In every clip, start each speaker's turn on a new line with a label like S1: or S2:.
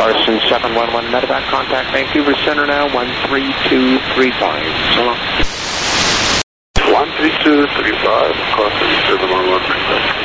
S1: Carson 711 medevac, contact Vancouver Center now, 13235. So long.
S2: 13235, Carson 711 medevac.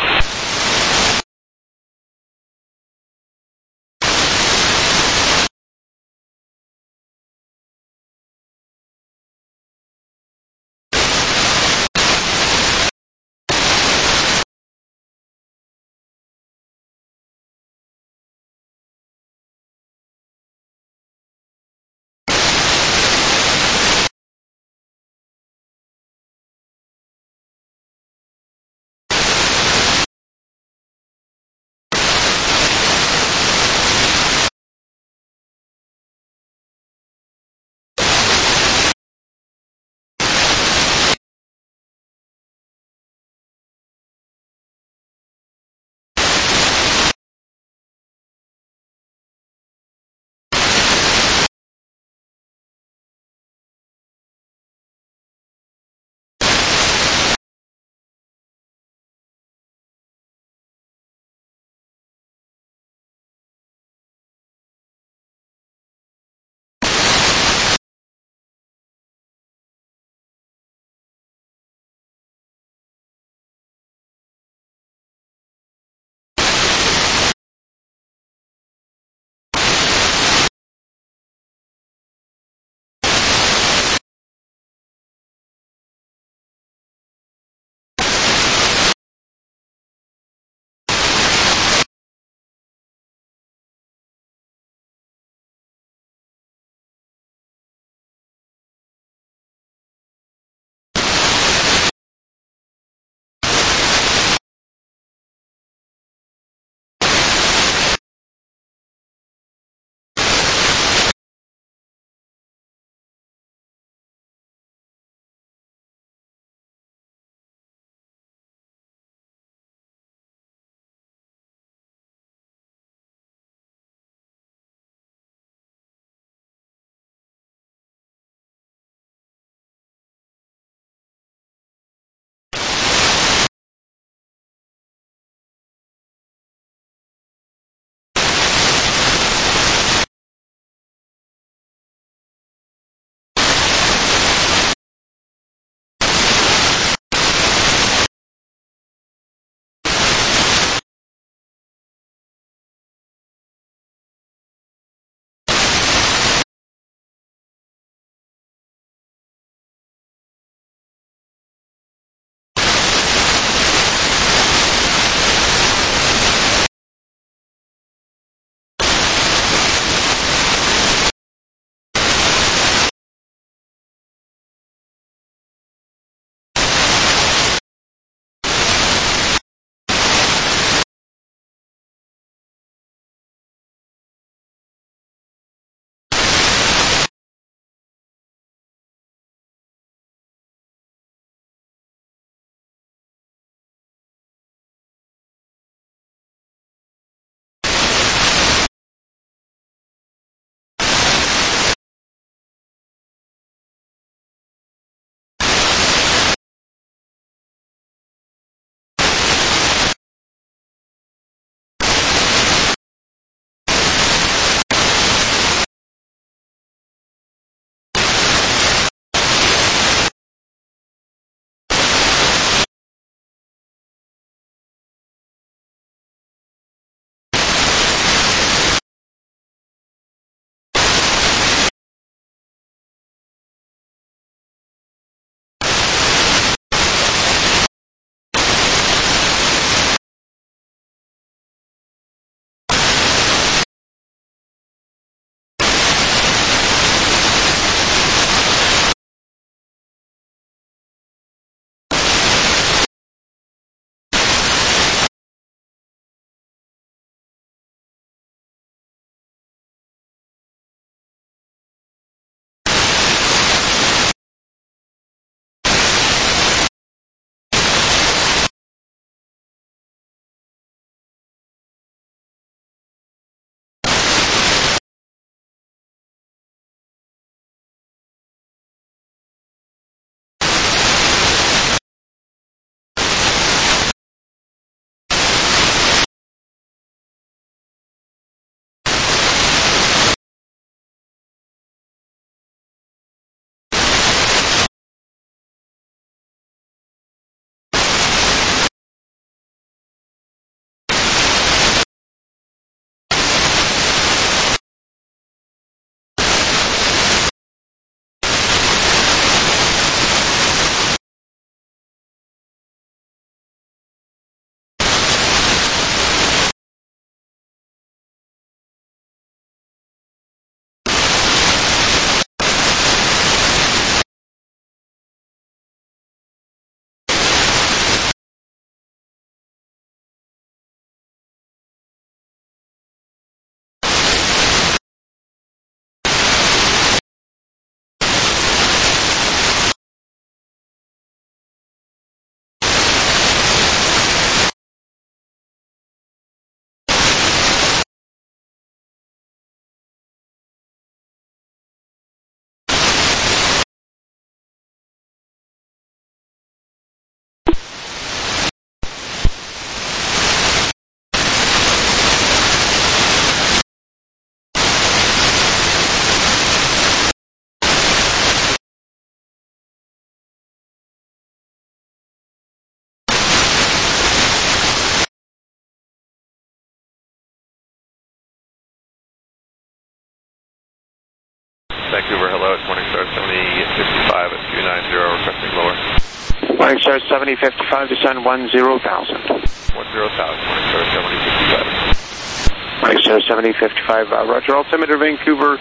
S3: Vancouver, hello, it's Morningstar 7055 at 290, requesting lower.
S1: Morningstar 7055, descend 10,000.
S3: 10,000, Morningstar 7055.
S1: Morningstar 7055, roger. Altimeter Vancouver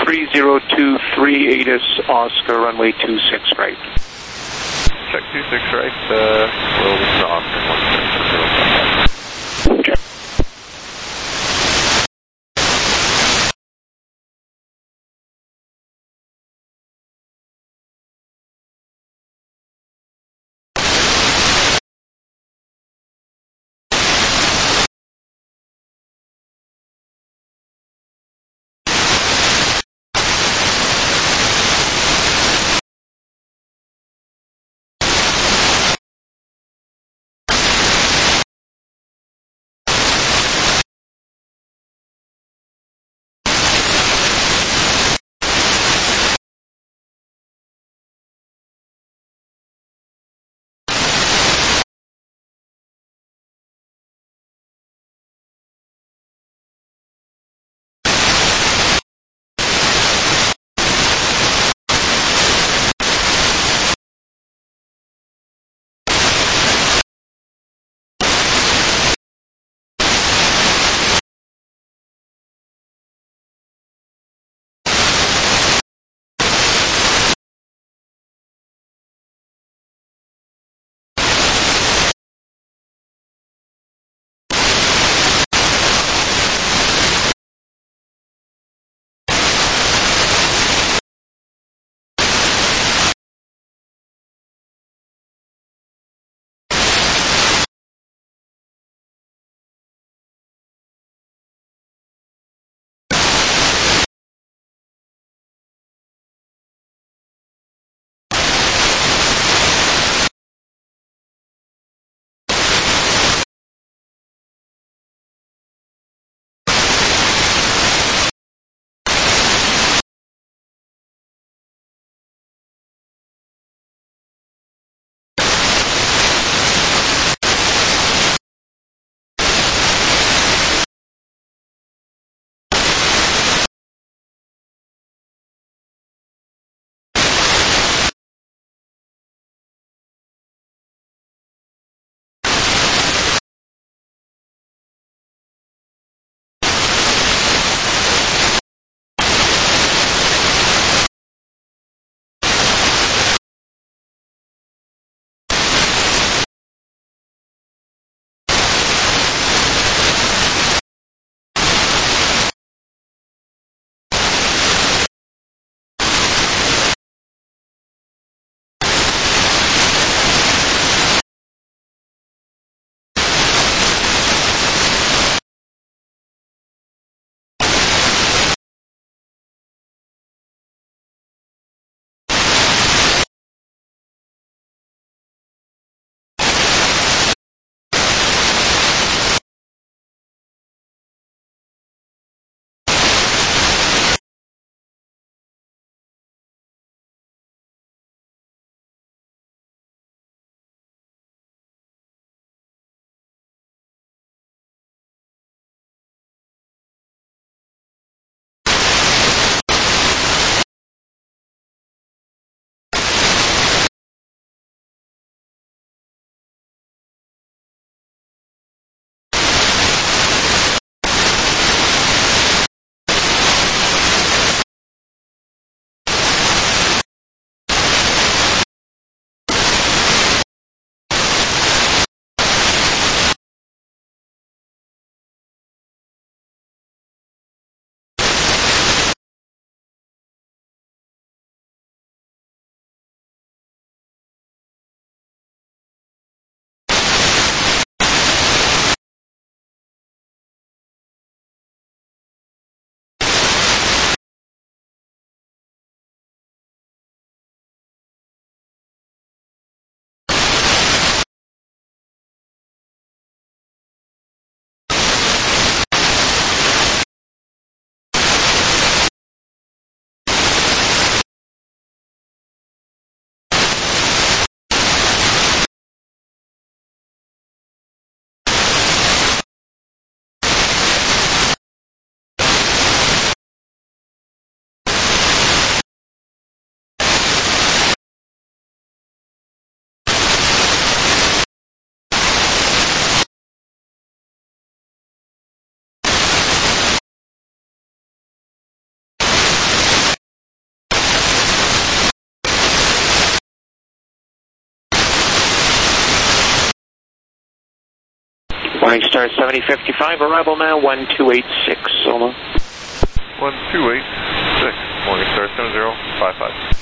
S1: 30238 is Oscar, runway 26 right.
S3: Check 26 right, Wilson Oscar 160.
S1: Okay. Morningstar 7055, arrival now 1286, Soma.
S3: 1286, Morningstar 7055.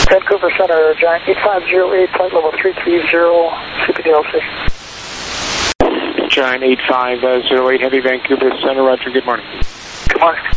S4: Vancouver Center, Giant 8508, flight level 330, CPDLC.
S1: Giant 8508, Heavy Vancouver Center, roger, good morning.
S4: Good morning.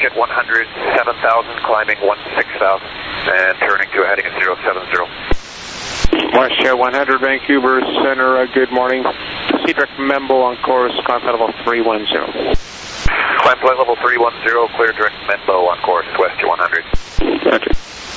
S2: at 107,000, climbing 16,000, and turning to a heading at 070.
S1: West Air 100, Vancouver Center, good morning. Cedric Membo on course, climb flight level 310.
S2: Climb flight level 310, clear direct Menlo on course, West Air 100.
S1: Roger.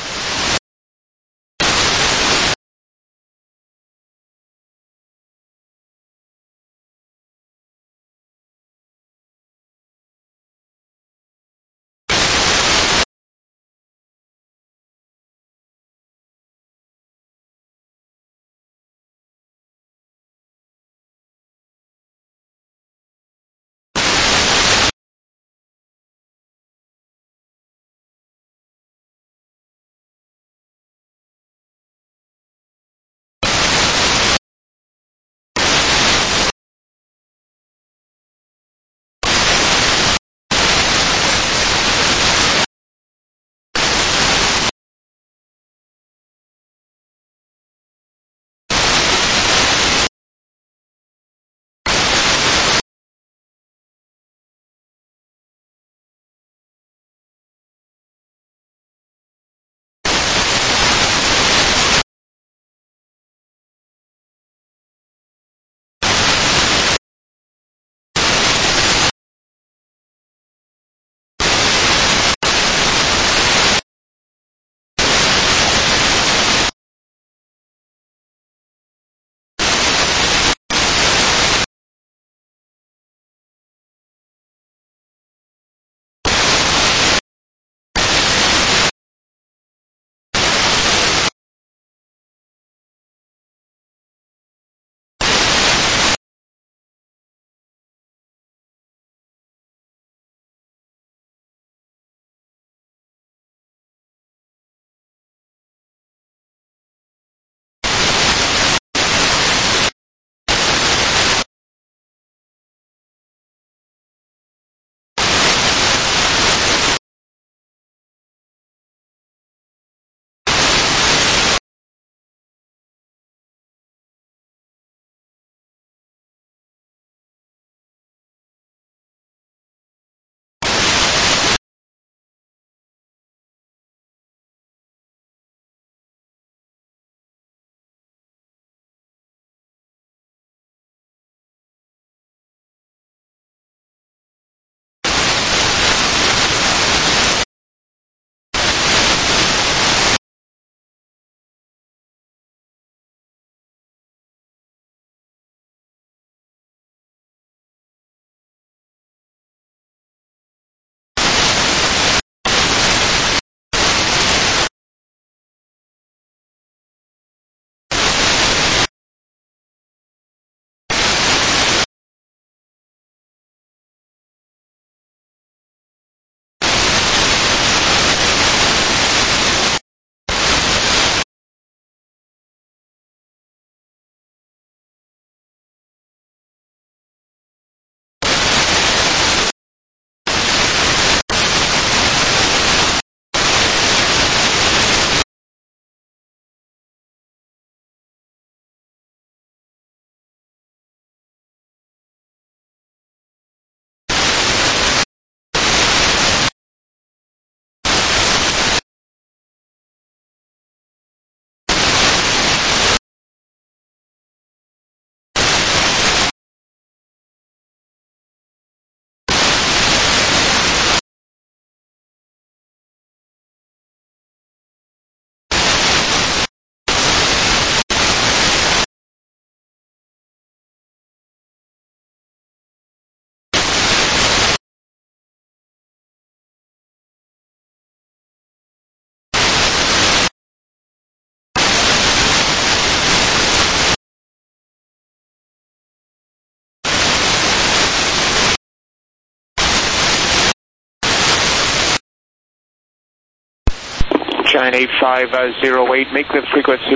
S1: China 8508, make the frequency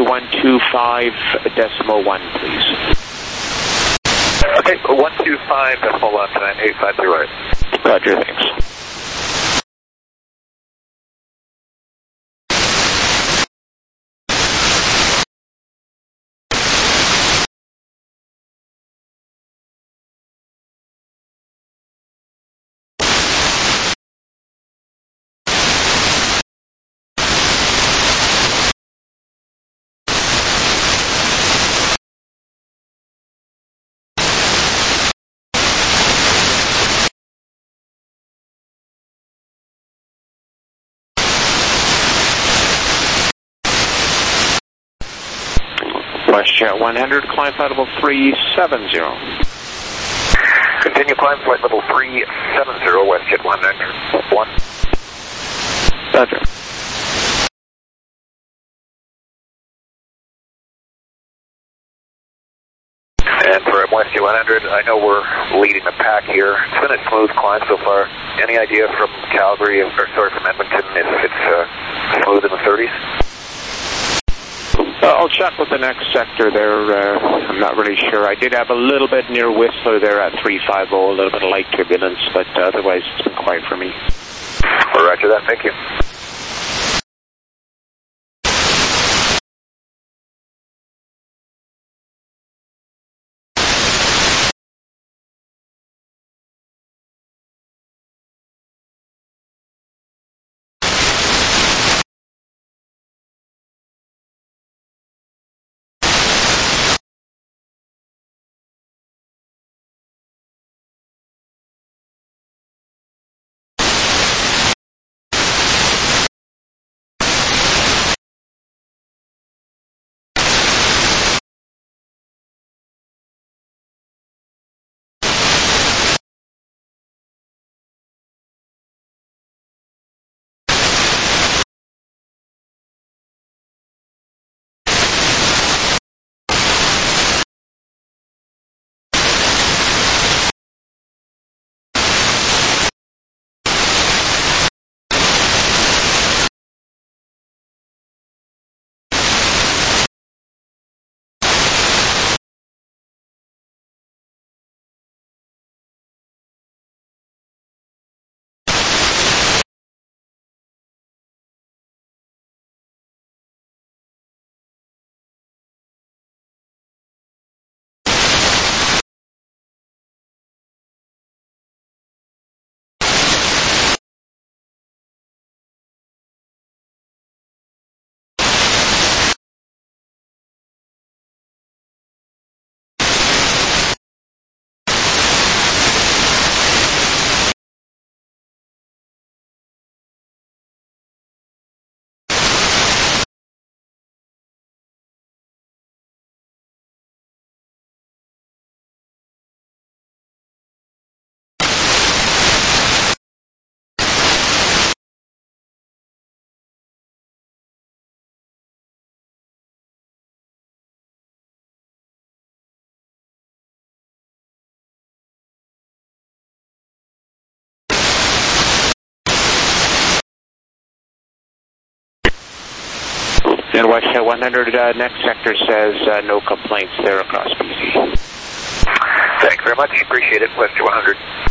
S1: 125.1, please.
S2: Okay, 125.1, China 8508.
S1: Roger, thanks. WestJet 100, climb flight level 370.
S2: Continue climb flight level 370, WestJet 100. 1.
S1: Roger.
S2: And for WestJet 100, I know we're leading the pack here. It's been a smooth climb so far. Any idea from Calgary, or sorry, from Edmonton, if it's smooth in the 30s?
S1: I'll check with the next sector there. I'm not really sure. I did have a little bit near Whistler there at 350, a little bit of light turbulence, but otherwise it's been quiet for me.
S2: Roger that, thank you.
S1: And WestJet 100, next sector says no complaints there across BC.
S2: Thank you very much, appreciate it, WestJet 100.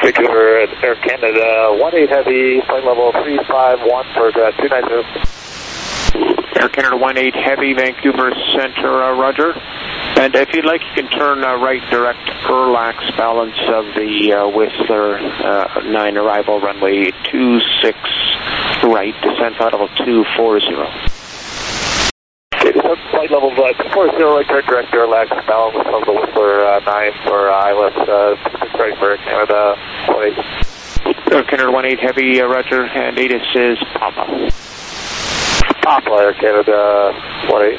S2: Vancouver, Air Canada, 18 Heavy, flight level 351 for 290.
S1: Air Canada 18 Heavy, Vancouver Center, roger. And if you'd like, you can turn right direct Erlax, balance of the Whistler 9 arrival, runway 26 right, descent flight level 240.
S2: Okay, descent flight level 240, right turn direct Erlax, balance of the Whistler 9 for ILS 26 right for Canada 18.
S1: Air Canada 18 Heavy, roger, and ATIS is Papa.
S2: Papa, Air Canada 18.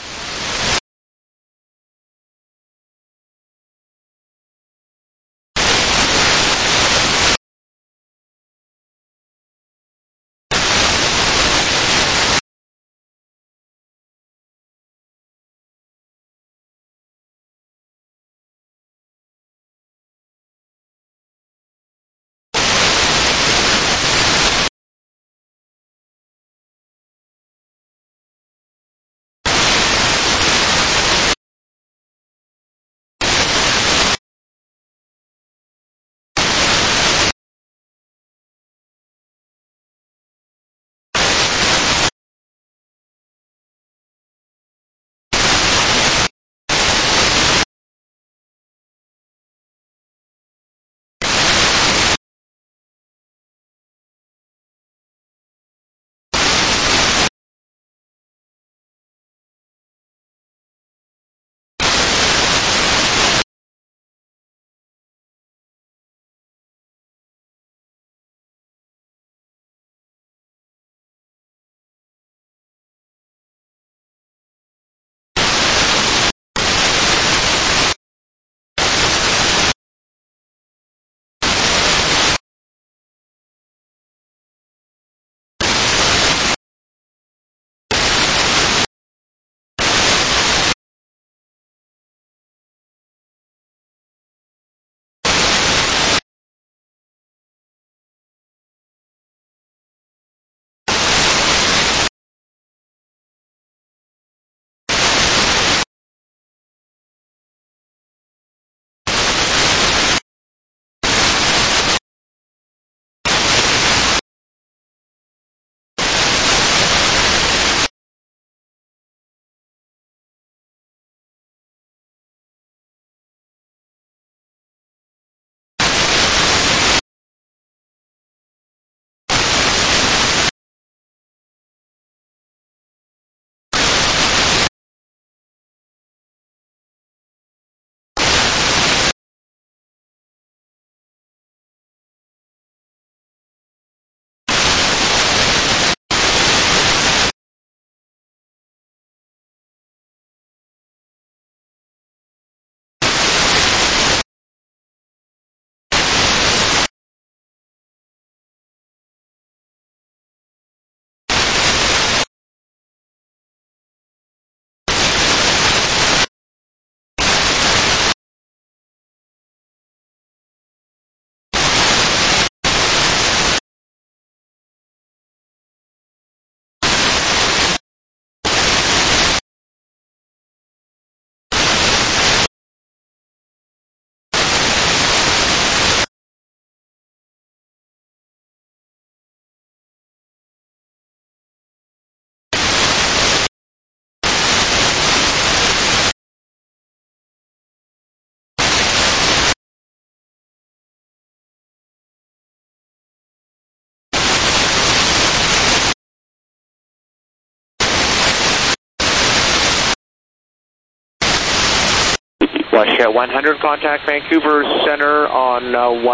S1: Wash 100, contact Vancouver Center on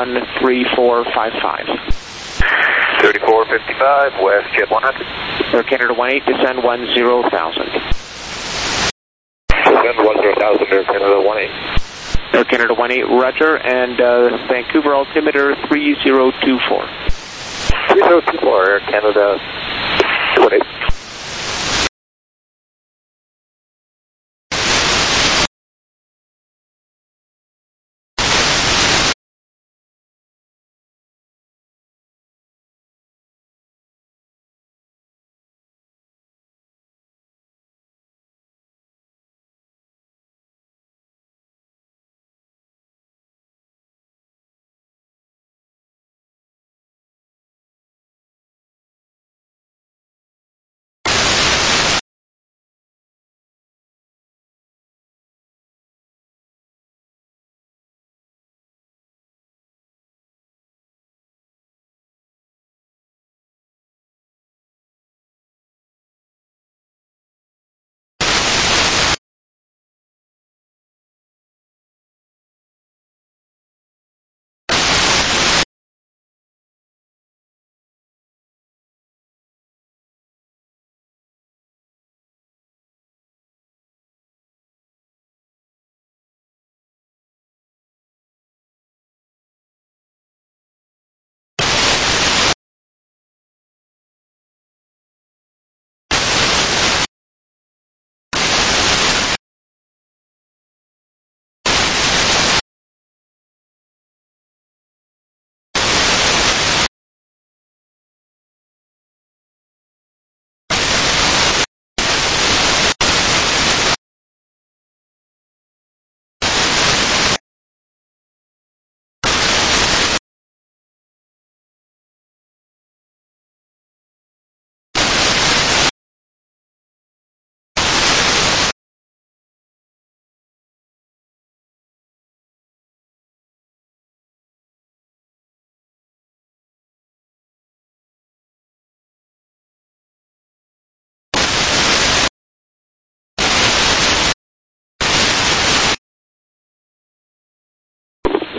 S1: 13455.
S2: 3455, West Jet 100.
S1: Air Canada 18, descend 10,000.
S2: Descend 10,000, Air Canada 18.
S1: Air Canada 18, roger, and Vancouver altimeter 3024.
S2: 3024, Air Canada 18.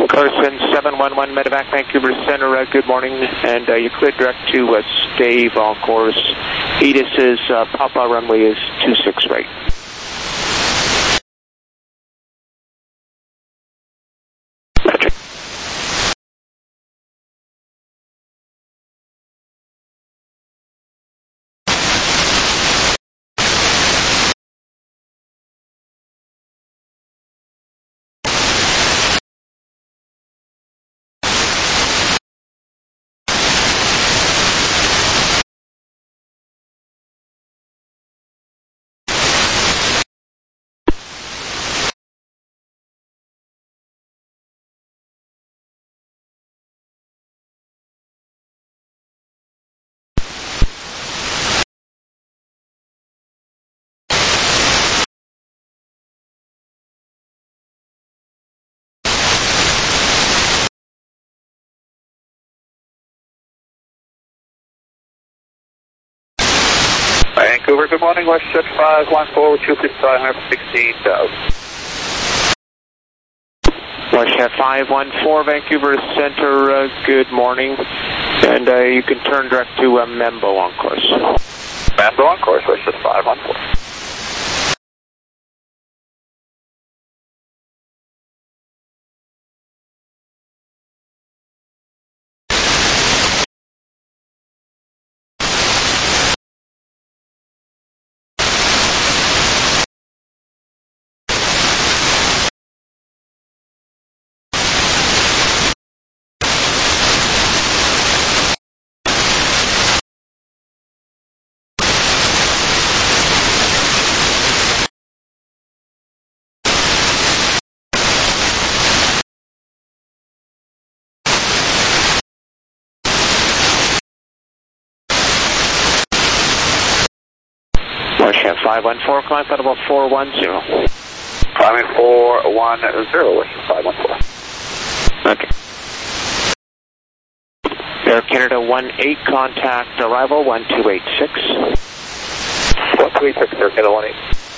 S1: Carson 711 Medevac, Vancouver Center, good morning, and you're cleared direct to Stave on course. Edis is Papa, runway is 26 right. Roger.
S2: Vancouver, good morning, WestJet 514, 255, 16,000.
S1: WestJet 514, Vancouver Center, good morning, and you can turn direct to Membo on course.
S2: Membo on course, WestJet 514.
S1: WestJet 514, climb at about 410.
S2: Climbing 410, WestJet 514.
S1: Okay. Air Canada 18, contact arrival 1286.
S2: 1286, Air Canada 18.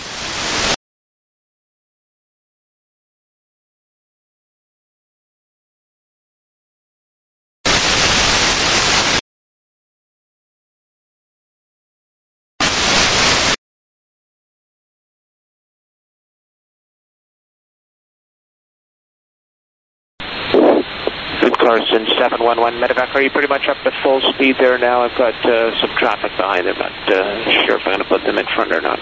S1: Carson 711 Medevac, are you pretty much up to full speed there now? I've got some traffic behind them, not sure if I'm going to put them in front or not.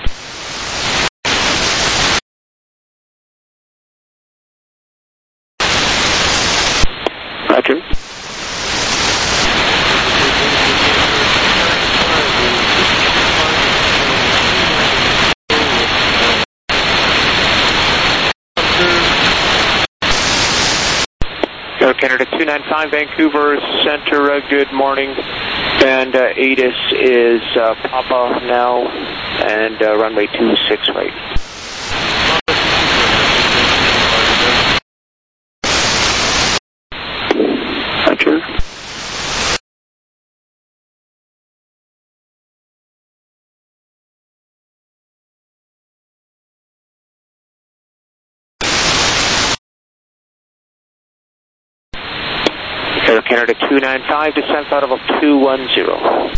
S1: Roger. Air Canada 295, Vancouver Center, good morning. And Edis is Papa now, and runway 26 right. Roger. Air Canada 295, descent out of 210.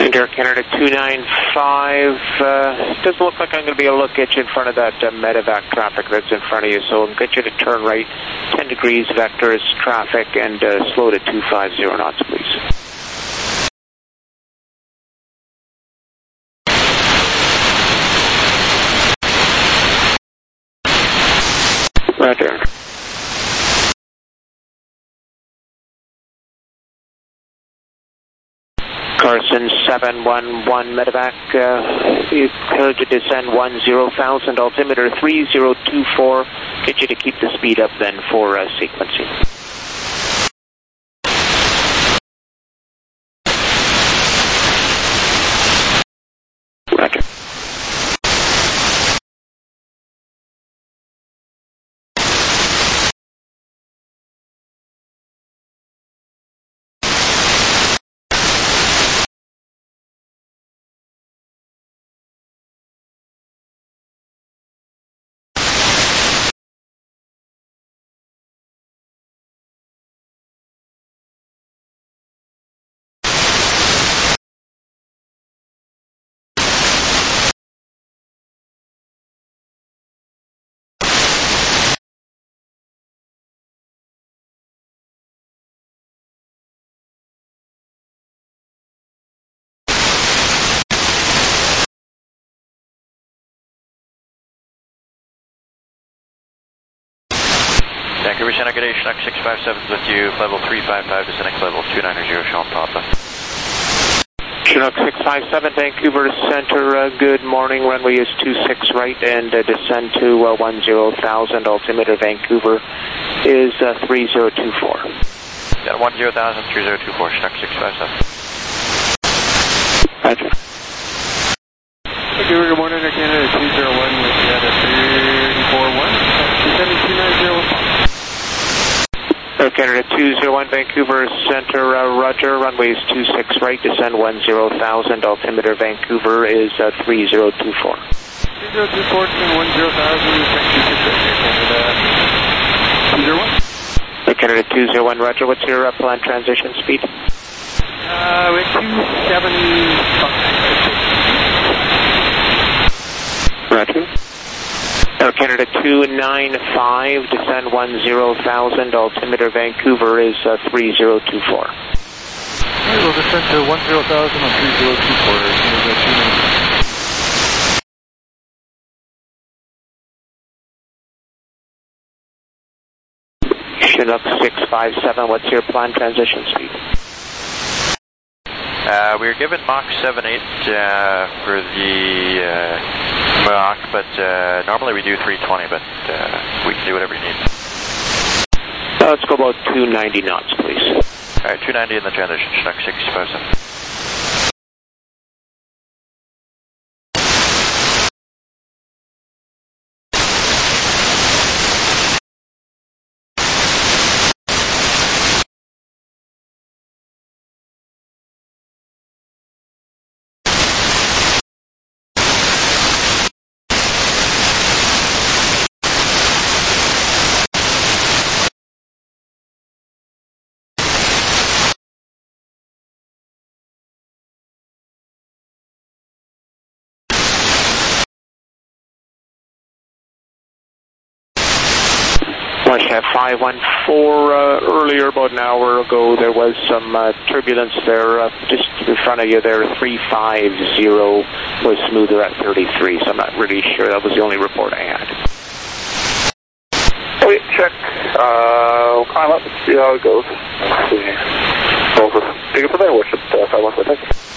S1: And Air Canada 295, doesn't look like I'm going to be able to get you in front of that medevac traffic that's in front of you, so I'll get you to turn right 10 degrees vectors traffic and slow to 250 knots, please. Roger. Carson 711 medevac, cleared to descend 10,000, altimeter 3024. Get you to keep the speed up then for sequencing. Roger.
S5: Vancouver Center, good day, Chinook 657 with you, level 355, descending level 290, Sean Papa.
S1: Chinook 657, Vancouver Center, good morning, runway is 26 right and descend to 10,000, altimeter Vancouver is 3024.
S5: Got 10,000, 3024, Chinook 657.
S1: Roger.
S3: Vancouver, good morning, Air Canada 201 with Canada 341, descending 290.
S1: Air Canada 201, Vancouver Center, roger, runway is 26 right, descend 10,000, altimeter Vancouver is 3024.
S3: 3024, descend 10,000, Canada 201.
S1: Air Canada 201, roger, what's your planned transition speed?
S3: With 275.
S1: Roger. Air Canada 295, descend 10,000, altimeter Vancouver is 3024.
S3: We'll descend to 10,000 on 3024.
S1: Chinook 657, what's your planned transition speed?
S5: We're given Mach 78 for the Mach, but normally we do 320, but we can do whatever you need.
S1: Let's go about 290 knots, please.
S5: Alright, 290 in the transition, Chinook 657.
S1: Flight 514, earlier, about an hour ago, there was some turbulence there, just in front of you there, 350 was smoother at 33, so I'm not really sure, that was the only report I had.
S2: Okay, check, climb up and see how it goes. Let's see. Over. Take it from there, worship, 514, thank you.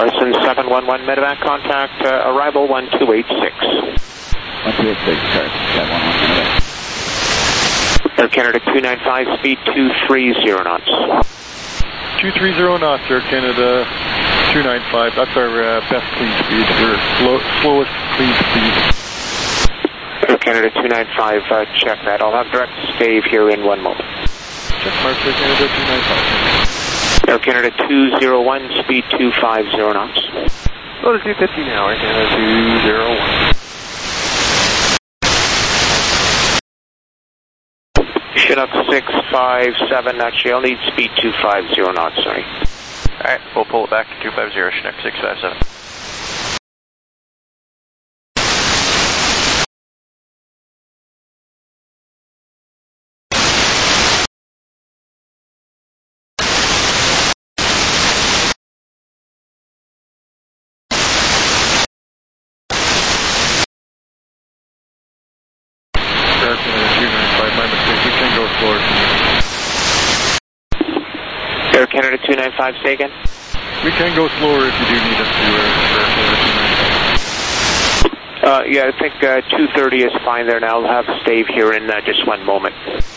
S1: Carson 711 medevac contact, arrival 1286.
S6: 1286, Carson 711 medevac.
S1: Air Canada 295, speed 230 knots.
S7: 230 knots, Air Canada 295. That's our best clean speed. We're slowest clean speed.
S1: Air Canada 295, check that. I'll have direct stave here in 1 moment.
S7: Check mark, Air Canada 295.
S1: Air Canada 201, speed 250 knots.
S3: Go to 250 now, Air Canada 201.
S1: Chinook 657, actually I'll need speed 250 knots, sorry.
S5: Alright, we'll pull it back to 250, Chinook 657.
S7: Air Canada 295, my mistake. We can go slower.
S1: Air Canada 295, say again?
S7: We can go slower if you do need us to, Air Canada 295.
S1: Yeah, I think 230 is fine there now. I'll have stave here in just 1 moment.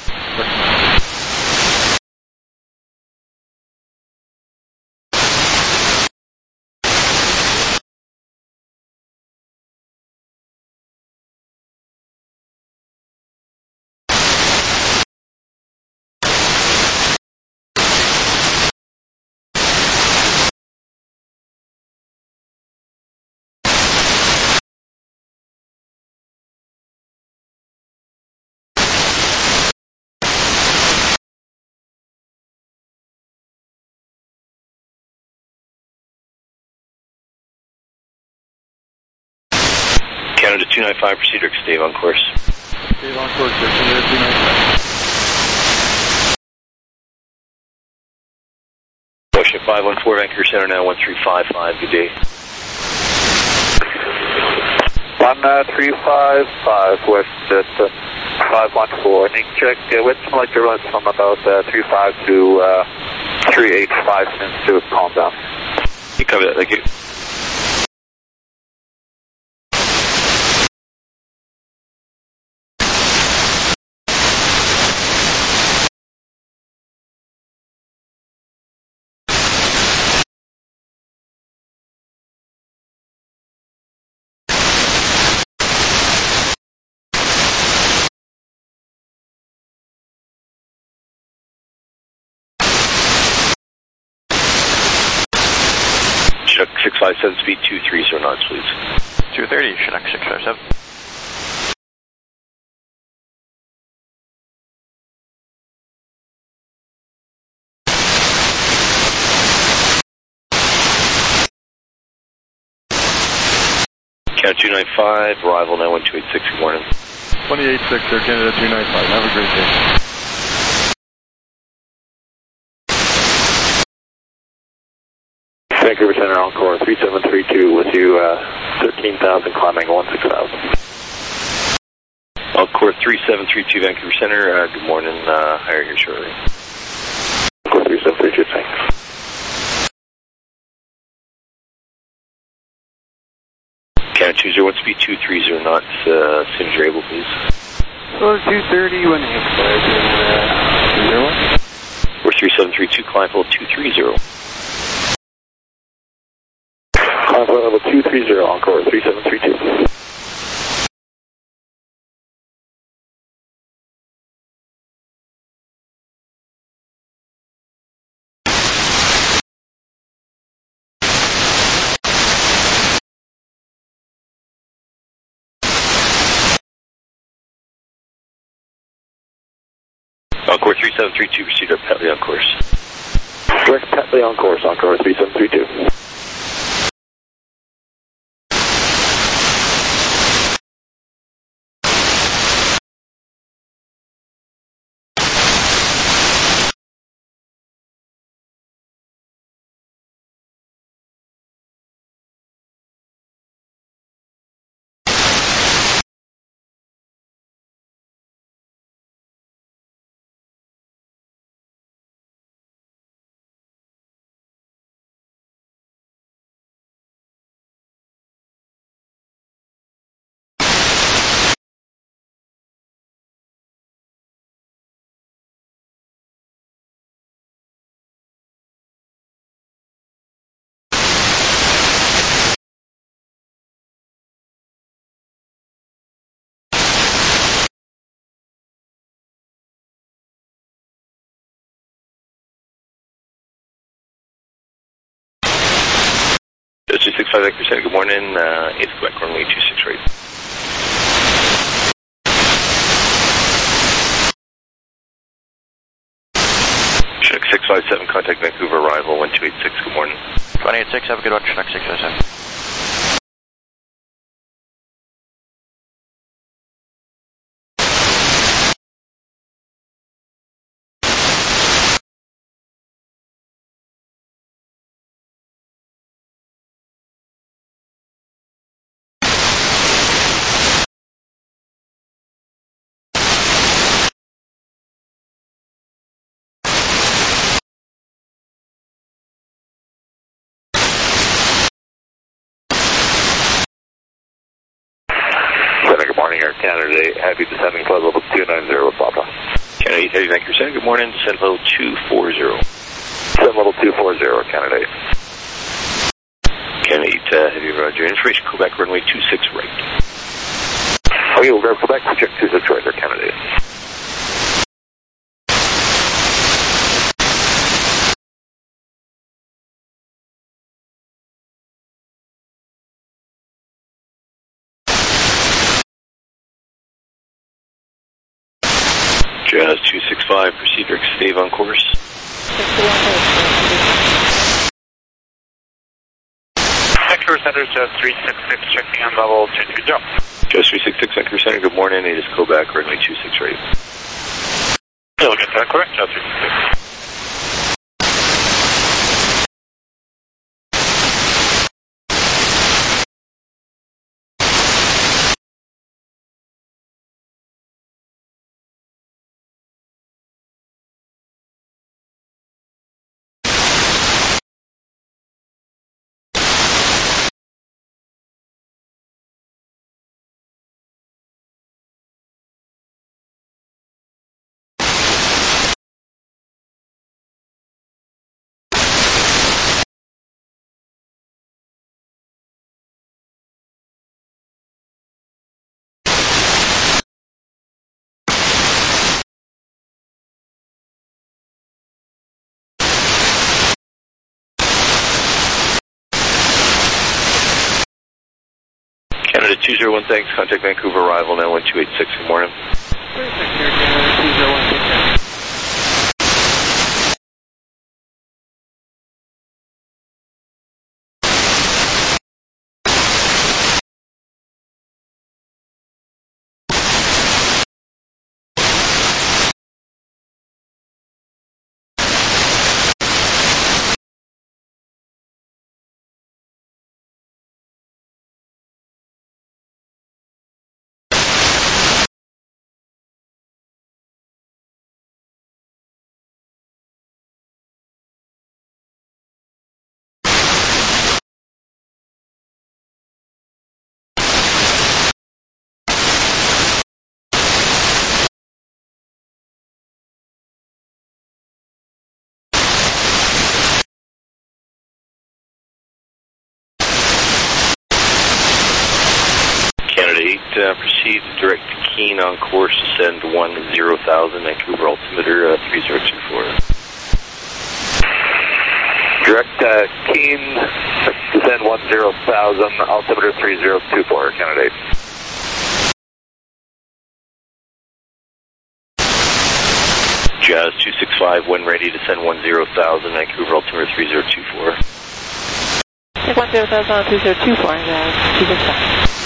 S8: Canada 295, proceed to stave on course.
S7: Stave on course, Air Canada 295.
S8: Ocean 514, Vancouver Center now 1355, good day.
S2: 1355 west at 514. And check wind selector runs from about 35 to 385 since to calm down.
S8: You cover that, thank you. Chinook 657, speed 230 knots, please.
S5: 230, Chinook 657.
S8: Canada 295, arrival now 1286, good morning.
S7: 286, Air Canada 295. Have a great day.
S2: Vancouver Center Encore 3732 with you 13,000 climbing 16,000.
S8: Encore 3732, Vancouver Center, good morning, higher here shortly.
S2: Encore 3732, thanks.
S8: Canada 201, speed 230 knots, as soon as you're able, please.
S3: Go to 230 when it's 201.
S8: We're 3732, climb level 230.
S2: Climb level 230, Encore 3732.
S8: Encore 3732, proceed to Petley on course.
S2: Direct Petley on course, Encore 3732.
S8: 265 Vector Center, good morning. It's Quebec, runway 26 right. Chinook 657, contact Vancouver, arrival 1286, good morning.
S5: 286, have a good one, Chinook 657.
S2: Good morning, Air Canada, heavy descending flight level 290 Papa.
S8: Canada 8 Heavy Vancouver Center, good morning. Descent level 240.
S2: Descent level 240, Canada 8.
S8: Canada 8 Heavy, roger. Information, Quebec, runway 26 right.
S2: Okay, we'll go Quebec, check 26 right, Air Canada 8.
S8: Jazz 265, proceed direct stave on course.
S1: Vancouver Center, Jazz 366, checking on level 230.
S8: Jazz 366, Vancouver Center, good morning. It is Quebec, runway 26 right.
S1: You'll get that correct, Jazz 366.
S8: Canada 201, thanks. Contact Vancouver, arrival now 1286, good morning. Canada 8, proceed direct to Keene on course, descend 10,000, Vancouver altimeter 3024.
S2: Direct Keene, descend 10,000, altimeter 3024, Canada 8.
S8: Jazz 265, when ready, descend 10,000, Vancouver altimeter 3024.
S4: 10,000, 3024, 265.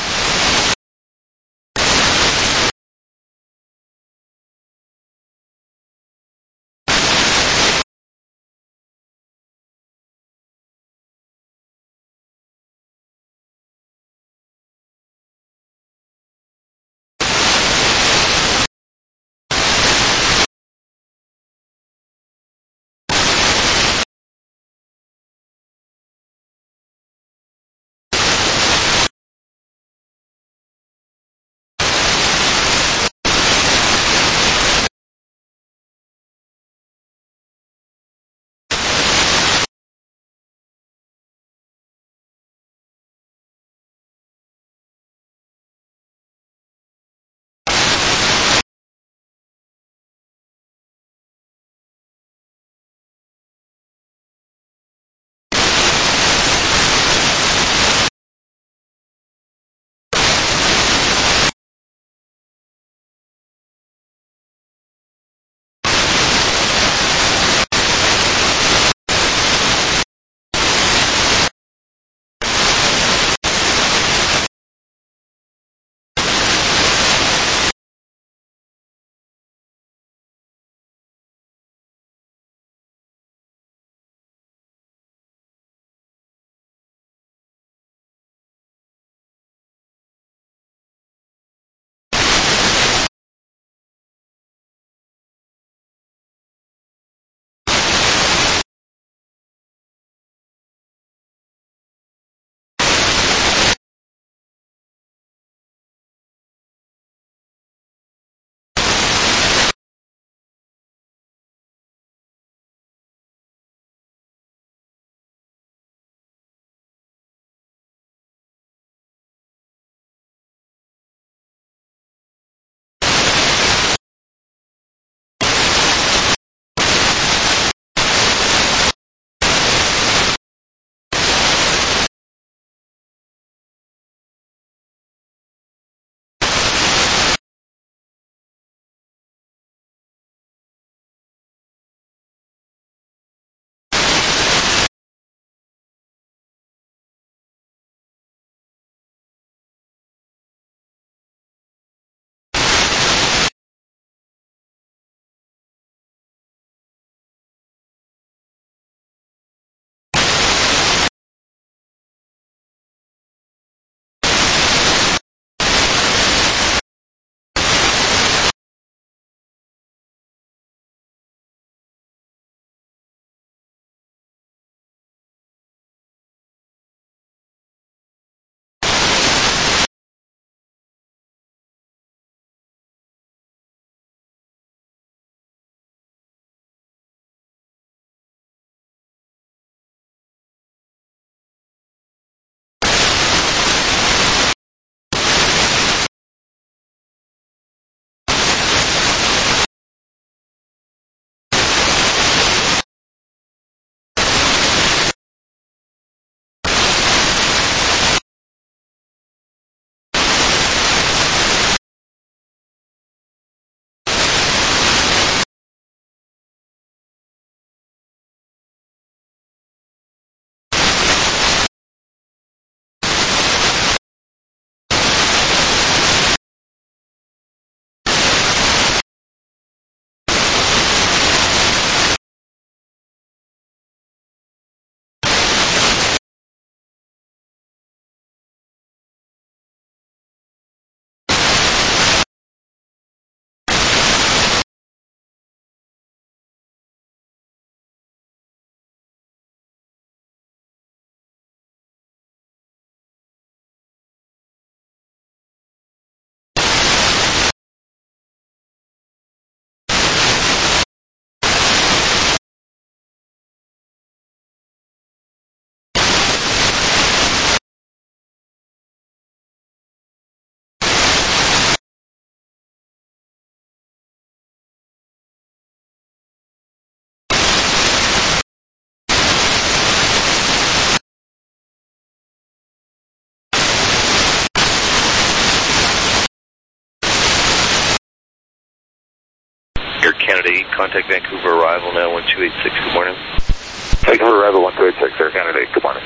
S8: Canada 8, contact Vancouver arrival now 1286, good morning.
S2: Vancouver arrival 1286, Air Canada 8, good morning.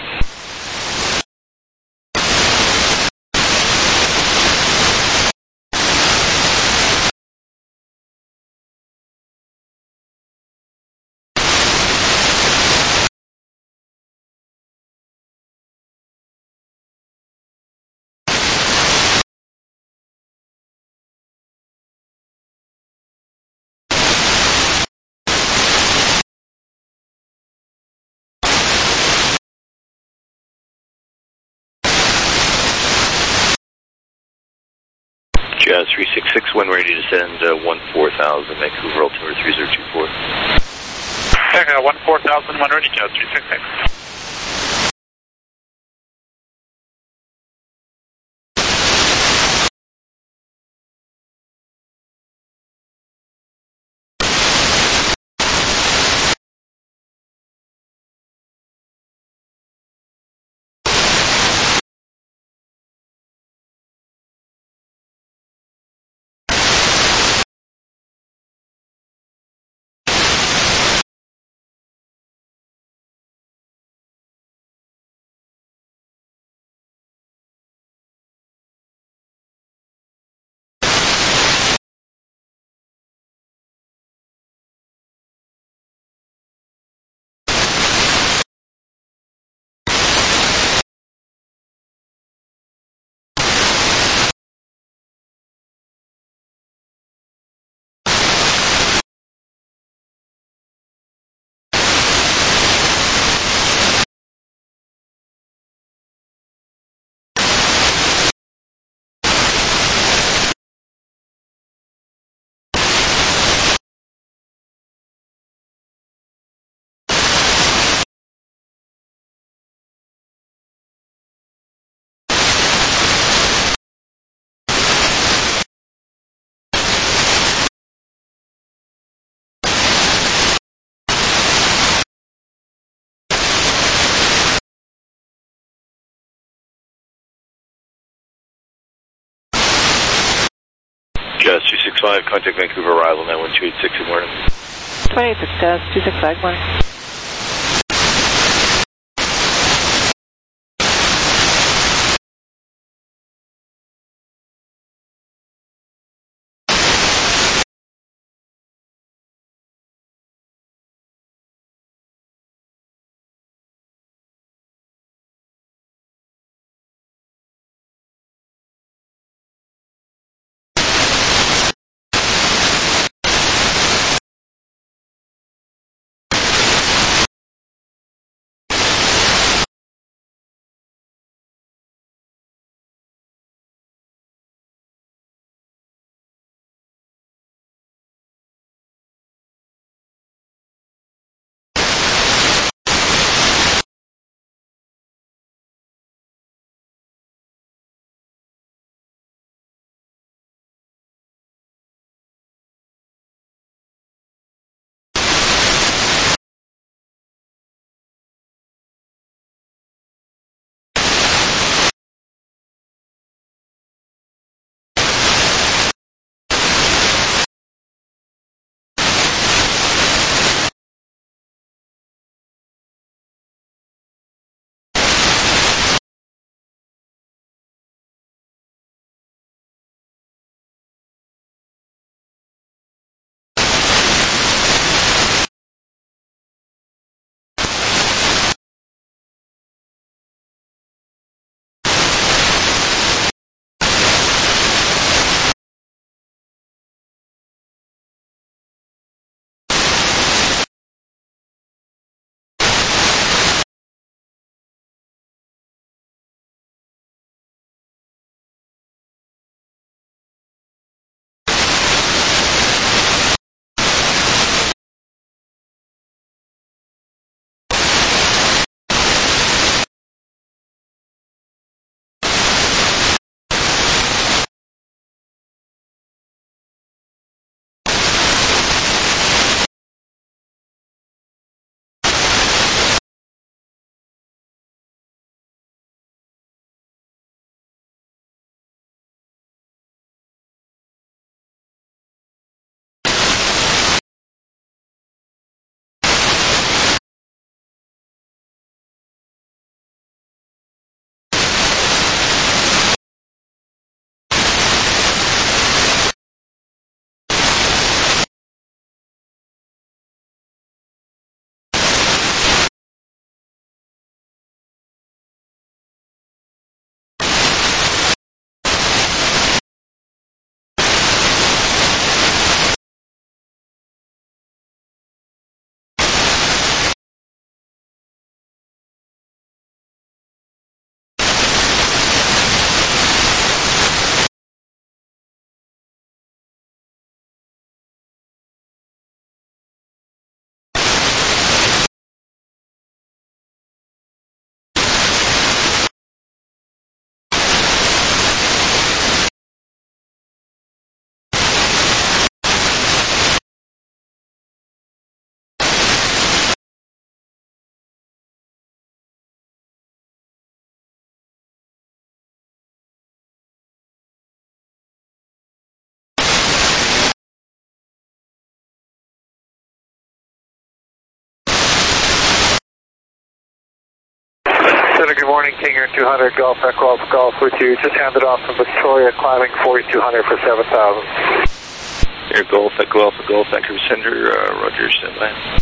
S8: Jazz 366, when ready to send 14,000, Vancouver altimeter 3024.
S2: 14,000, when ready, Jazz 366.
S8: Jazz 265, contact Vancouver arrival now 1286, good morning.
S4: 26 Jazz 265, morning.
S2: Center, good morning. King Air 200, Golf Echo Alpha Golf with you. Just handed off from Victoria, climbing 4200 for 7,000.
S8: Air Golf Echo Alpha Golf, Vancouver Center, Roger, standby.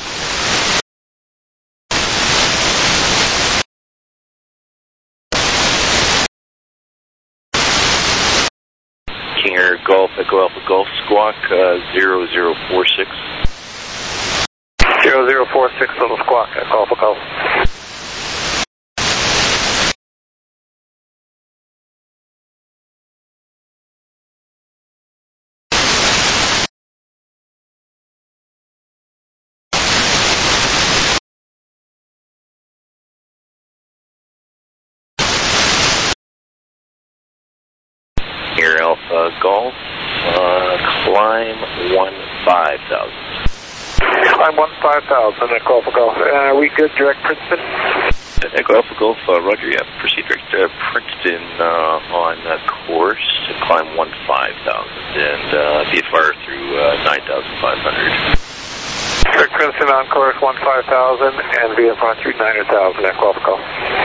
S8: King Air Golf Echo Alpha Golf Squawk 0046.
S2: 0046, little Squawk, Echo Alpha Golf.
S8: Air Alpha Golf, climb 15,000.
S2: Climb 15,000, Echo Alpha Golf. Are we good, direct Princeton?
S8: Echo Alpha Golf, Roger, yeah. Proceed direct Princeton on course, climb 15,000, and VFR through 9,500.
S2: Direct Princeton on course 15,000, and VFR through 9,000, Echo Alpha Golf.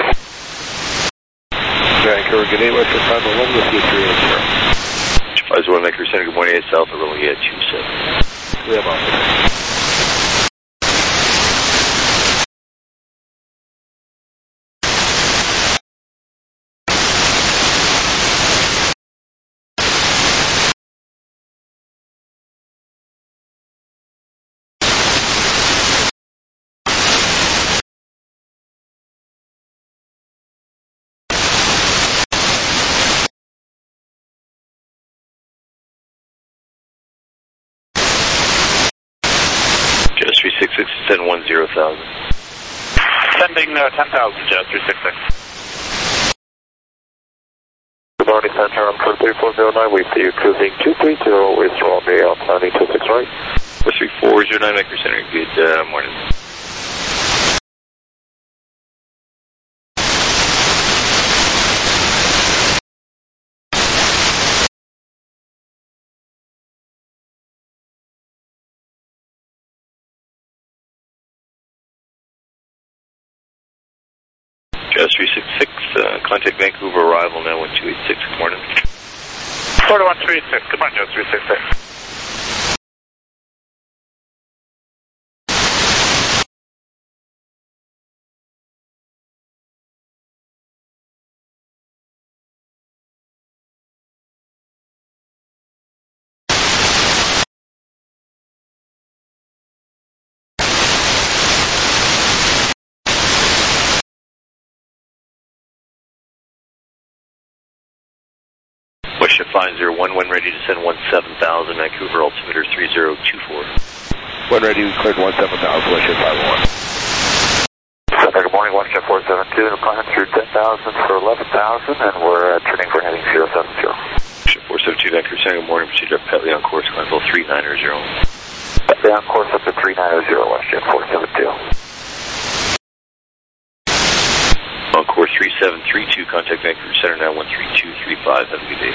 S3: Vancouver, good day, Western 501 with you, 380.
S8: 501 Vancouver Center, good morning, South of rolling at 27.
S3: We have operator.
S8: Just 366, send 10,000.
S2: Sending 10,000, Jazz 366. Good morning, Center, I'm 3409, we see you cruising 230, with Romeo, Altani 26 right.
S8: 3409 Vancouver Center, good morning. Just 366, contact Vancouver arrival now 1286, good morning.
S2: 4136, good morning, Jazz 366.
S8: Westjet 5011, ready to send 17,000, Vancouver, altimeter 3024.
S3: One ready, cleared 17,000, Westjet 501.
S2: Center, good morning, Westjet 472, and climbing through 10,000 for 11,000, and we're turning for heading 070.
S8: Westjet 472, Vancouver Center, good morning, proceed up Petley on course, climb level 390.
S2: Petley on course up to 390, Westjet 472.
S8: On course 3732, contact Vancouver Center now 13235, have a good day.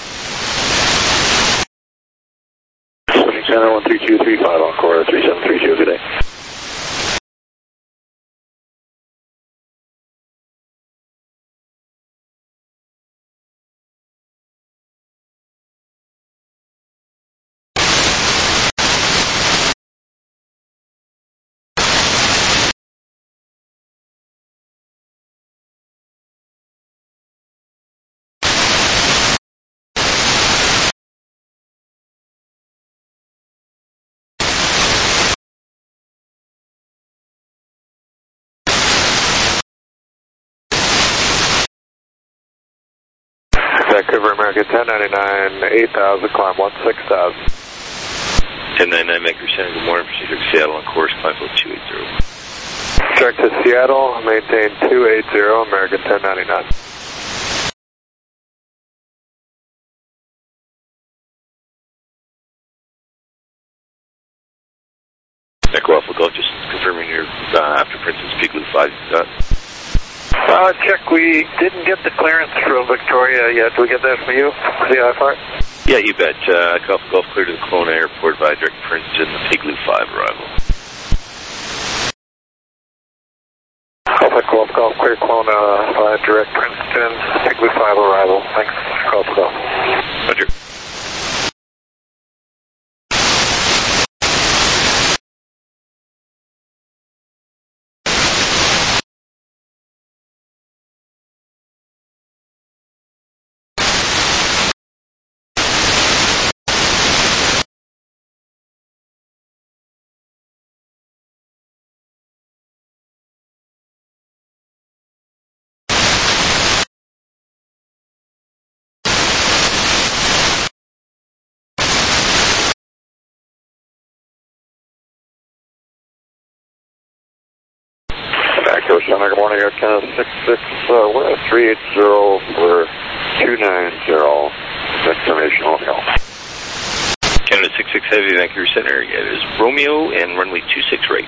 S2: Center 13235 on course 3732, good day. Vancouver, American 1099, 8,000, climb 16,000.
S8: 1099 Vancouver Center, good morning, proceed to Seattle on course, climb level 280.
S2: Direct to Seattle, maintain 280, American 1099.
S8: Echo Alpha Golf, just confirming your after Princess Piglet 5 you got.
S2: Check, we didn't get the clearance from Victoria yet. Did we get that from you, the IFR?
S8: Yeah, you bet. Echo Alpha Golf cleared to the Kelowna Airport by direct Princeton, the Piglet 5 arrival.
S2: Golf Golf, clear clone, direct Princeton, Igloo 5 arrival. Thanks, Golf Golf.
S8: Roger.
S2: Good morning, Air Canada 66, we're at 380 for 290, destination Romeo.
S8: Canada 66 Heavy, Vancouver Center, it is Romeo and runway 26 right.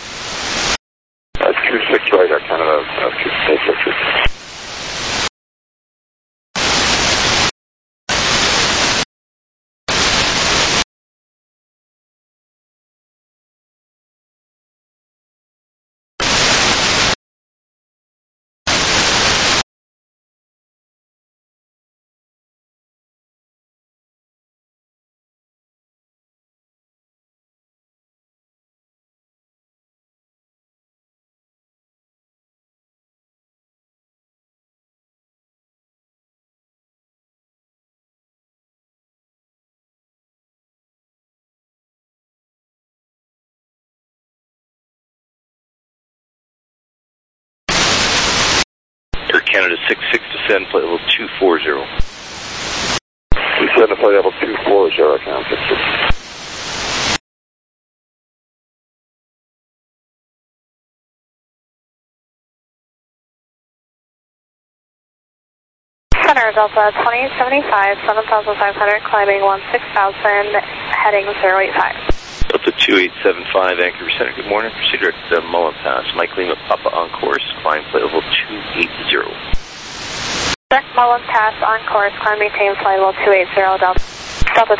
S2: 26 right, Air Canada 26.
S8: Air Canada 66 descend, flight level 240.
S2: Descend to flight level 240, Air Canada 66.
S4: Center Delta 2075, 7,500, climbing 16,000, heading 085.
S8: Delta 2875, Vancouver Center, good morning. Proceed direct to Mullen Pass. Mike Lima, Papa on course, climb flight level 280.
S4: Direct Mullen Pass on course, climb maintain flight level 280, Delta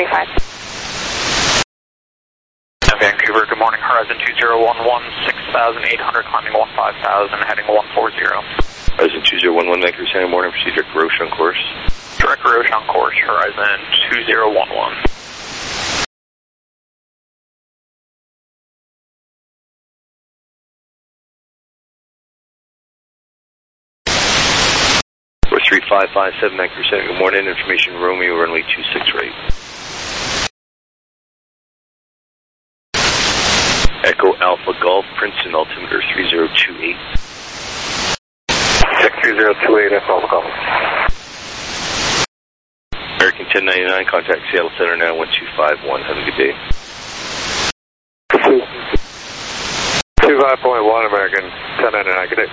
S4: 2875.
S1: Vancouver, good morning. Horizon 2011, 6,800, climbing 15,000, heading 140.
S8: Horizon 2011, Vancouver Center, morning. Proceed direct Roche on course.
S1: Direct Roche on course, Horizon 2011.
S8: We're 3557, Vancouver Center, good morning. Information Romeo, runway 26 right. Echo Alpha Golf, Princeton, altimeter 3028.
S2: 63028, Echo Alpha Golf.
S8: American 1099, contact Seattle Center now, 1251. Have a good day.
S2: 25.1, American 1099, good day.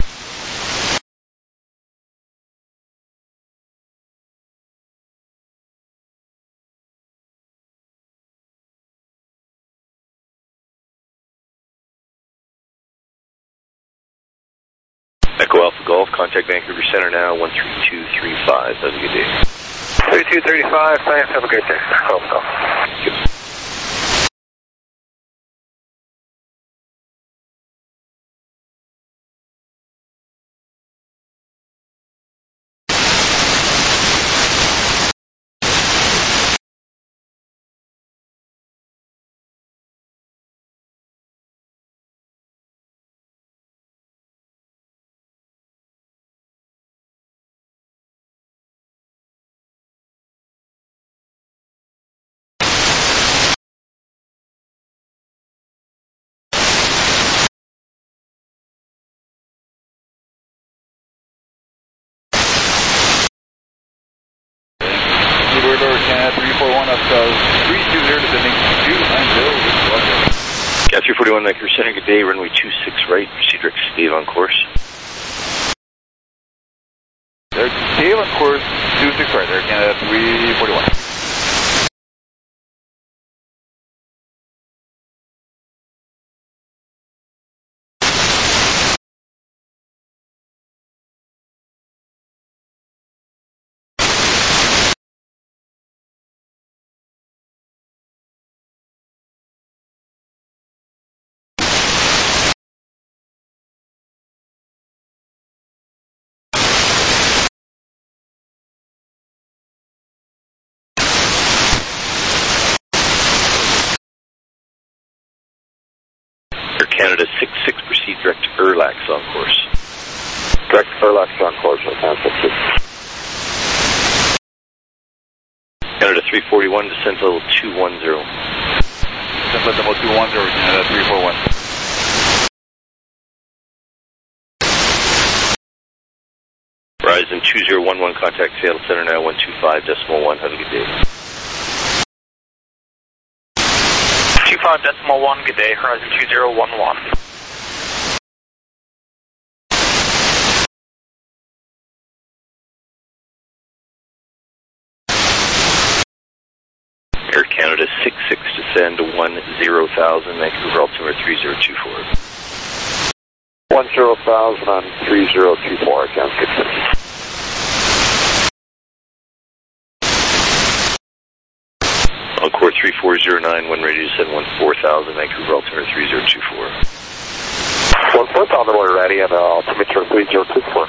S8: Echo Alpha Golf, contact Vancouver Center now, 13235. Have a good day.
S2: 3235, thanks, have a great day. Golf Golf.
S8: Good.
S6: Canada 341 up 320 descending 290.
S8: Cat 341, Vancouver Center, good day. Runway 26 right. Proceed direct Steve on course.
S6: Steve on course 26 right there, Canada 341.
S8: Canada 6-6, proceed direct to Erlax on course.
S2: Direct Erlax on course, Canada 6-6.
S8: Canada 341, descent level 210.
S6: Descent level 210, Canada 341.
S8: Horizon 2011, contact Seattle Center now 125.1, have a good day.
S9: 25.1, good day, Horizon 2011.
S8: Air Canada 6-6, descend to 10,000, Vancouver altimeter 3024.
S2: 10,000 on 3024, Canada 6-6.
S8: Encore 3409, when ready to descend 14,000, Vancouver altimeter 3024.
S2: 14,000 when ready and altimeter 3024.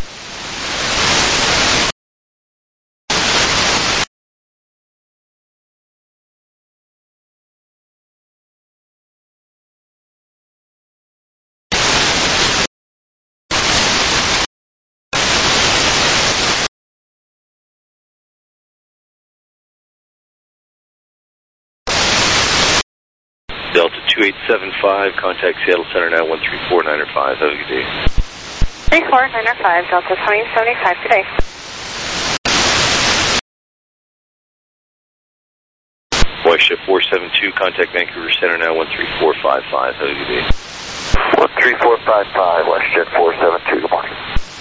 S8: Delta 2875, contact Seattle Center now 134.905, have a good day.
S4: 34905, Delta 2075 today.
S8: Shift 472, contact Vancouver Center now 13455, have a good day.
S2: 13455, WestJet 472, good morning.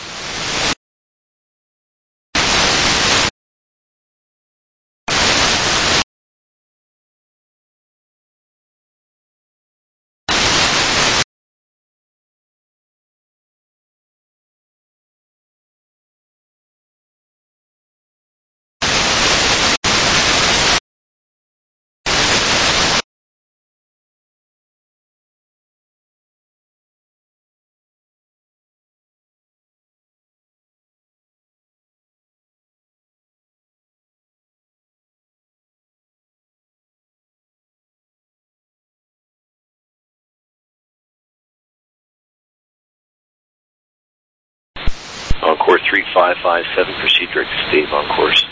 S8: Encore 3557, proceed direct to Stave on course.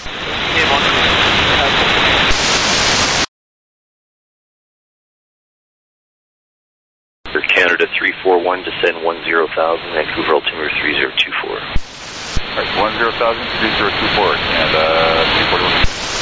S8: Air Canada 341, descend 10,000, Vancouver altimeter 3024.
S6: Alright, 10,000, 3024, Canada 341.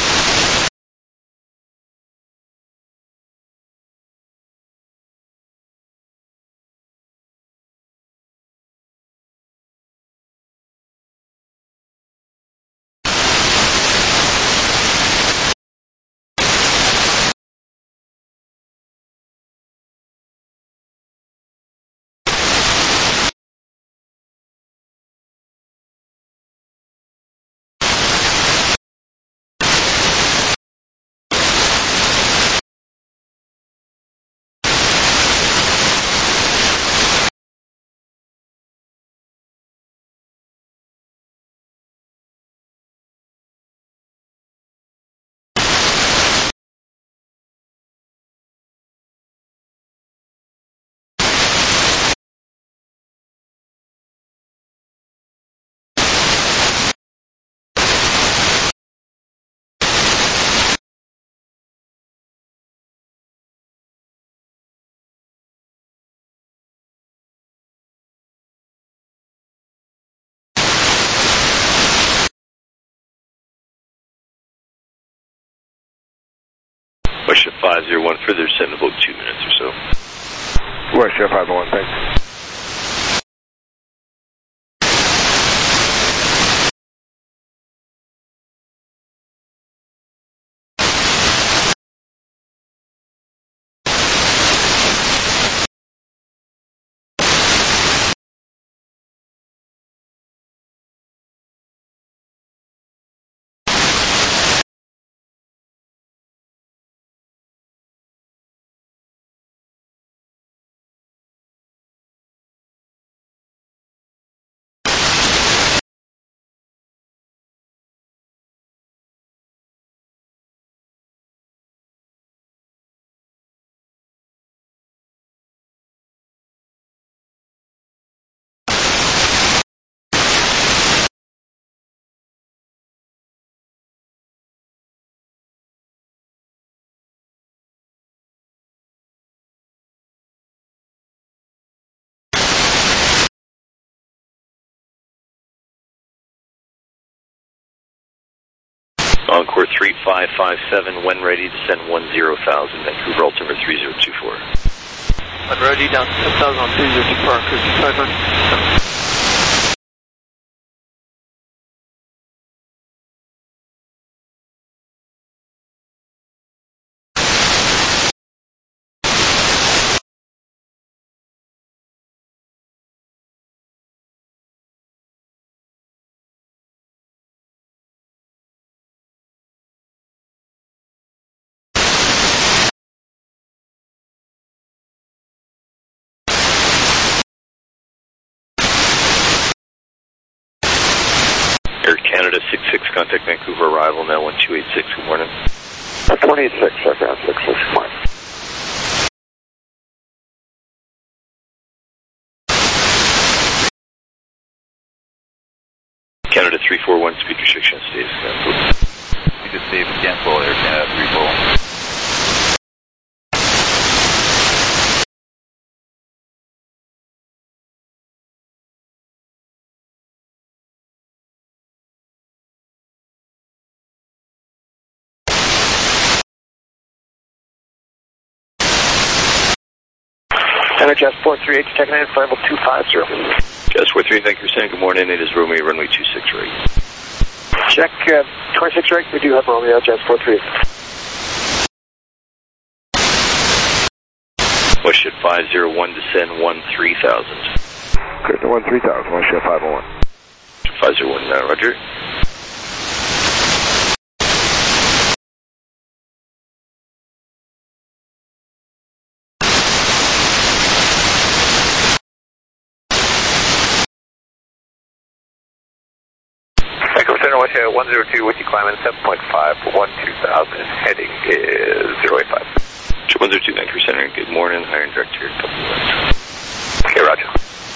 S8: Shift 501, further descend in about 2 minutes or so.
S2: WestJet 501, thanks.
S8: Encore 3557, when ready, descend 10,000, Vancouver altimeter 3024.
S3: When ready, down 10,000 on 3024, cruising 500.
S8: Air Canada 66, contact Vancouver, arrival now 1286, good morning.
S2: 186, aircraft 66, good morning.
S8: Canada 341, speed restriction stays.
S6: You just save cancel Air Canada 341.
S9: Jazz 438, checking in, flight level 250.
S8: Jazz 43, thank you for saying good morning. It is Romeo, runway 26 right.
S9: Check 26 right, we do have Romeo, Jazz 438.
S8: Westjet 501, descend 13,000.
S2: Clear to 13,000, Westjet 501.
S8: 501, roger.
S9: Westjet 102 with you climbing 7.5 for 12,000, heading is 085.
S8: 102, Vancouver Center, good morning, higher and direct here, couple minutes.
S9: Okay, roger.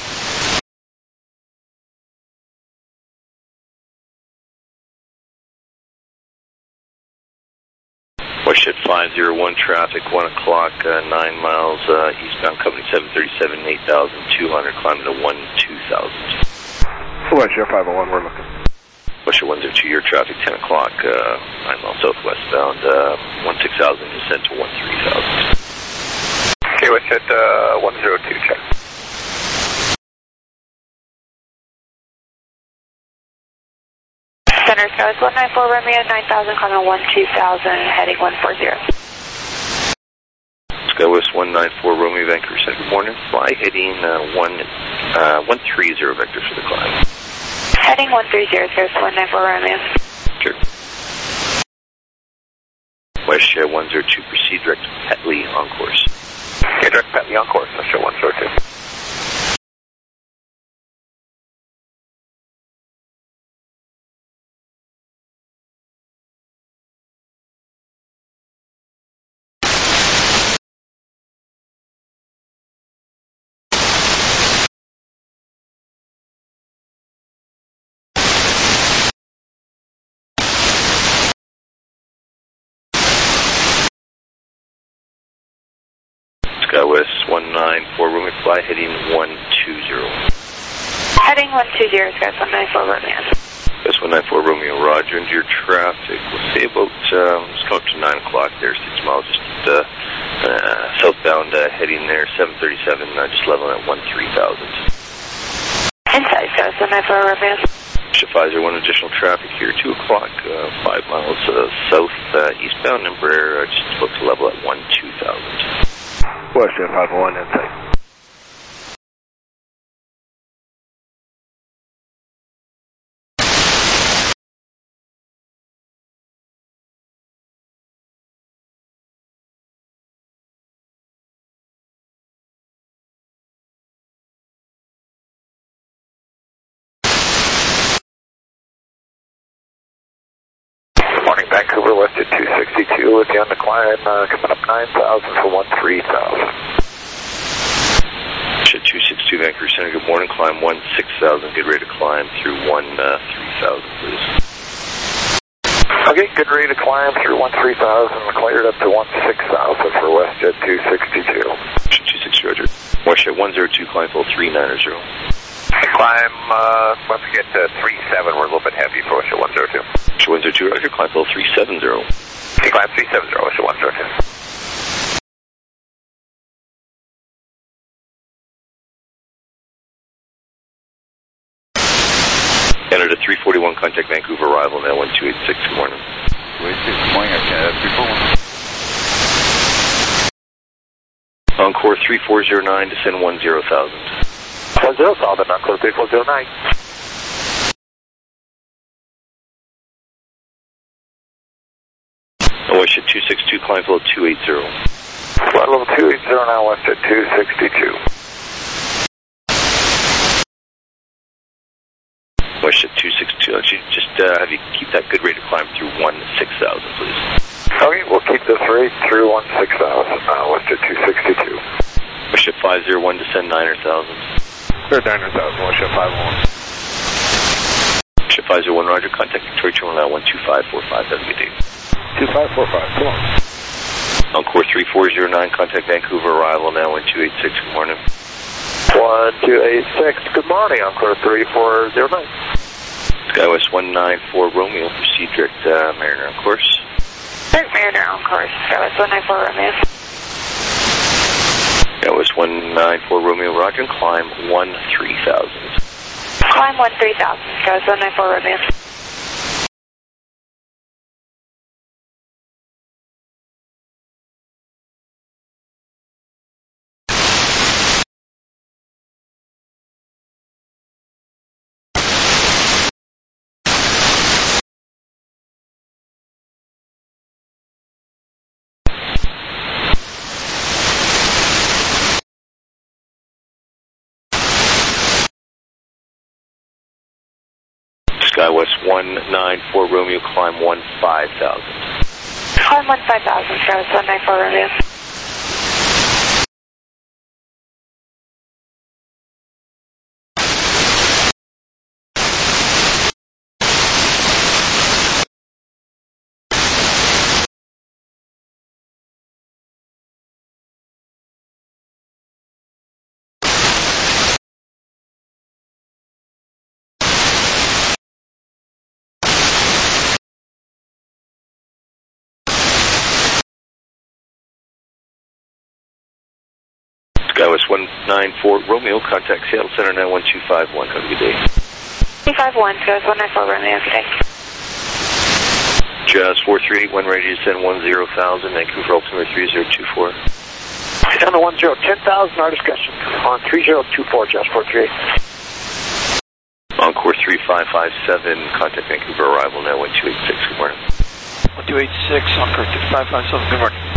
S8: Westjet 501, traffic 1 o'clock, 9 miles, eastbound company 737, 8,200, climbing to 12,000.
S2: Westjet 501, we're looking.
S8: Westjet 102, your traffic 10 o'clock, 9 miles southwestbound, 16,000, descent to 13,000.
S9: Okay, Westjet 102, check.
S4: Center Skies 194 Romeo 9,000, climbing 12,000, heading 140.
S8: Skywest 194 Romeo, Vancouver Center, good morning. Fly heading 130 vector for the climb.
S4: Heading 130, Skies 194 Romeo.
S8: Sure. Westjet 102, proceed direct to Petley on course.
S9: Okay, direct Petley on course, Westjet 102.
S8: Skywest 194 Romeo, fly heading 120.
S4: Heading 120, Skies 194 Romeo.
S8: Skywest 194 Romeo, roger, into your traffic. We'll say about, let's come up to 9 o'clock there, 6 miles, just southbound heading there, 737, just leveling at 13,000.
S4: Inside, Skies 194 Romeo.
S8: Pfizer, one additional traffic here, 2 o'clock, 5 miles south, eastbound, Embraer, just about to level at 12,000.
S2: Westjet 501, inside.
S9: Morning, Vancouver, Westjet 262 with you on the climb, coming up 9,000 for 13,000.
S8: Westjet 262, Vancouver Center, good morning, climb 16,000, get ready to climb through 3,000, please.
S9: Okay, good ready to climb through 13,000, cleared up to 16,000 for Westjet 262.
S8: Westjet 262, roger. Westjet 102, climb full 390.
S9: Climb, once we get to 37, we're a little bit heavy for OSHA 102.
S8: OSHA 102, Roger, climb level 370.
S9: Okay, climb 370, OSHA 102.
S8: Canada 341, contact Vancouver, arrival now 1286, good morning.
S6: 286, good morning, Canada 341.
S8: Encore 3409, descend 10,000.
S9: 10,000, Encore 3409.
S8: OSHA 262, climb level 280.
S9: Flight level 280 now, west at 262.
S8: OSHA 262, just have you keep that good rate of climb through 16,000, please.
S9: Okay, we'll keep this rate through 16,000 now, west at 262.
S8: OSHA 501, descend 9,000.
S9: Clear 9,000, OSHA 501.
S8: OSHA 501, Roger, contact Victoria Terminal now 12545, have a good day.
S9: 2545, come on.
S8: Encore 3409, contact Vancouver, arrival now 1286, good morning.
S9: 1286, good morning, Encore 3409.
S8: SkyWest 194 Romeo, proceed direct Mariner on course.
S4: Direct Mariner on course, SkyWest 194 Romeo.
S8: SkyWest 194 Romeo, Roger, climb 13,000.
S4: Climb 13,000, SkyWest 194 Romeo.
S8: SkyWest 194 Romeo, climb 15,000.
S4: Climb 15,000, SkyWest 194 Romeo.
S8: SkyWest 194 Romeo, contact Seattle Center now 1251, have a good day.
S4: 251, SkyWest 194 Romeo, good day.
S8: Jazz 4381, ready to send 10,000, Vancouver altimeter 3024.
S9: Down to 10,000, our discussion on 3024, Jazz 438.
S8: Encore 3557, contact Vancouver, arrival now 1286, good morning.
S3: 1286, Encore 3557, good morning.